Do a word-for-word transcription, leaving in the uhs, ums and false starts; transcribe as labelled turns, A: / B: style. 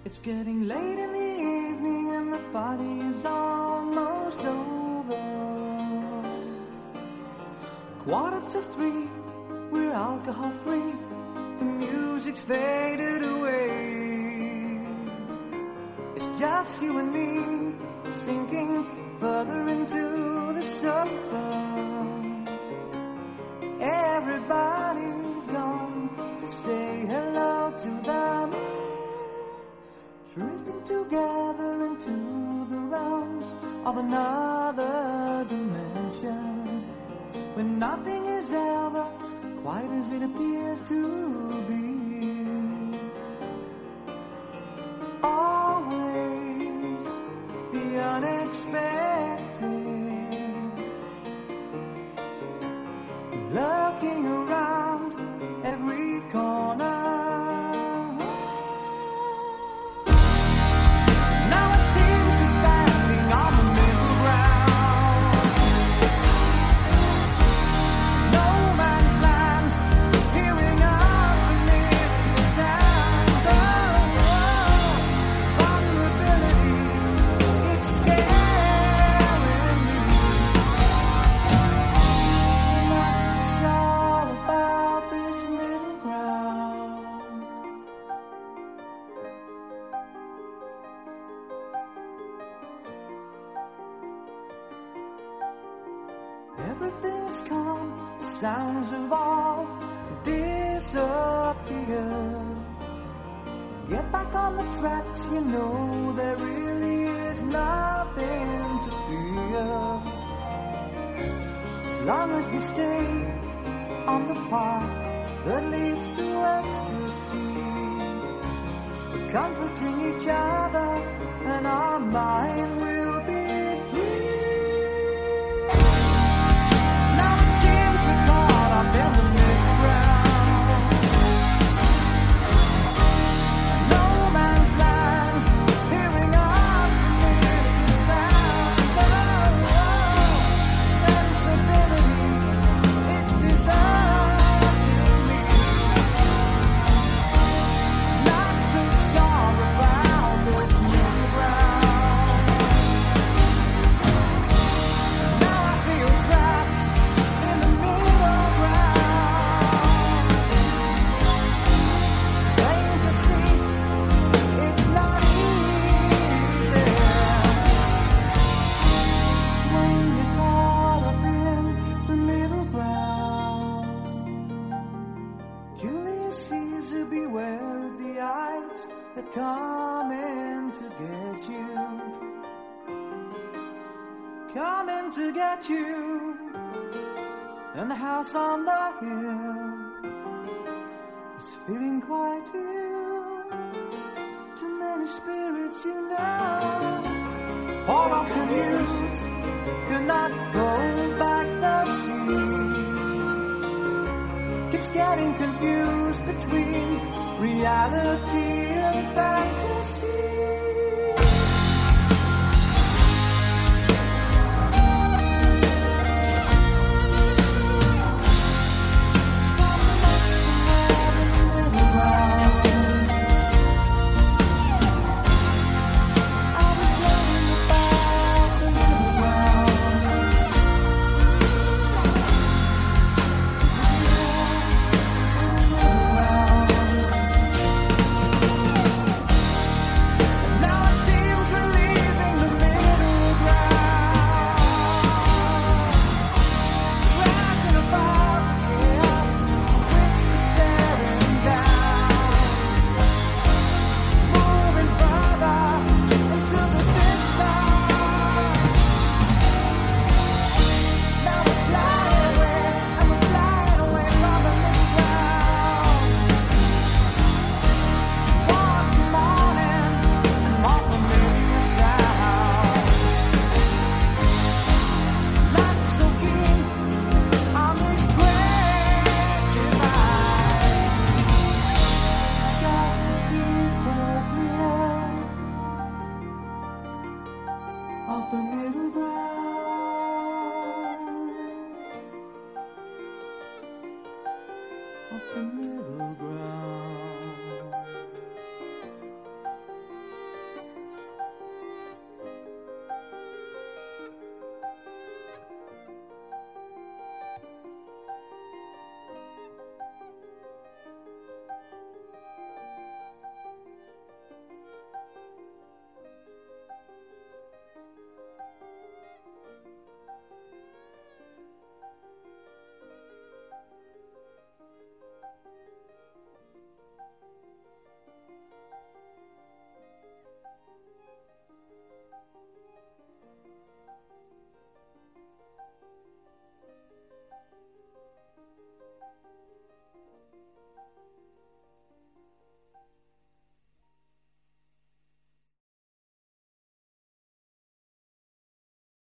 A: It's getting late in the evening and the party is almost over. Quarter to three, we're alcohol free. The music's faded away. It's just you and me, sinking further into the sofa. Everybody's gone to say hello to the moon. Drifting together into the realms of another dimension, where nothing is ever quite as it appears to be. Always the unexpected, lurking around every corner. Standing on the middle ground, no man's land, hearing unfamiliar sounds. Oh, oh, vulnerability, it's scaring me. Not so sure about this middle ground. Everything's calm, the sounds have all disappeared. Get back on the tracks, you know there really is nothing to fear. As long as we stay on the path that leads to ecstasy, we're comforting each other and our mind will be free. Up in the middle ground, no man's land, hearing unfamiliar sounds. Oh, oh, sensibility, it's deserting me. Not so sure about this middle ground. Now I feel trapped in the middle. Beware of the eyes that coming to get you, coming to get you. And the house on the hill is feeling quite ill. Too many spirits, you know. All our commute could not hold back the sea. Keeps getting confused between reality and fantasy.